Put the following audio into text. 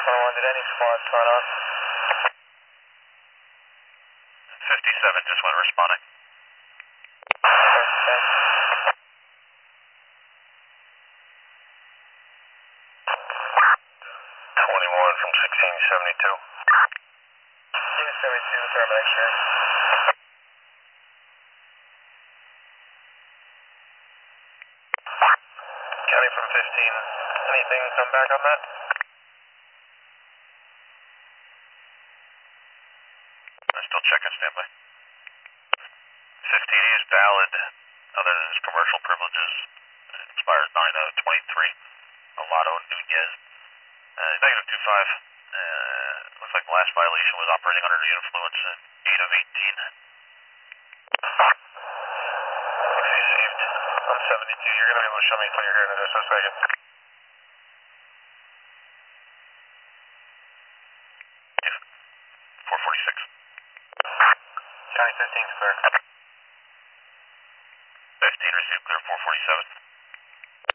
21, did any squad sign on? 57 just went responding. Okay. 21 from 1672. 1672, termination. County from 15, anything come back on that? I'm still checking standby. 15 is valid, other than his commercial privileges. It expires 9/23. Alado Nunez. Negative 25. Looks like the last violation was operating under the influence at 8/18. Received. I'm 72. You're going to be able to show me clear here in just a second. Yeah. 446. County 15's clear. 15 received clear 447.